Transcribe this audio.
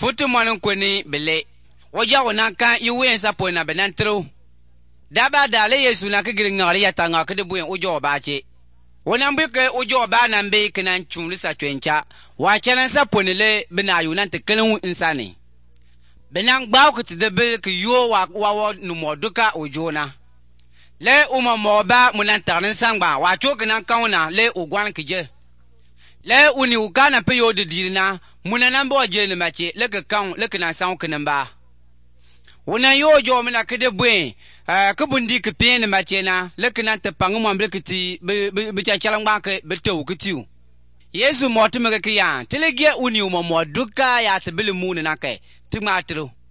futu mwanin kweni bele waja wana kan yuwen sa pona benantro daba dale Yesu na kigiri ngari ya tanga kede buyen ujo bache wana mbike ujo ba na mbe kinan chumli sa twencha wa chanan sa ponele bena yunan te kelen insani benang baw kete be ke yo wa numo duka ujona le uma moba munan tarnin sangba wa chokinan kauna le ugwan kije le uni ukana pe yo de dirina munanan bo je ne mache le ke kan le kana san kanan ba wona yo jo mina kede buen ke bundi ke pe ne mache na le kana te pangu mo amble kiti be cha chalangba ke be to kitiu Yesu mo te me ke ya telege uni mo duka ya te bele mu na ke tigma atro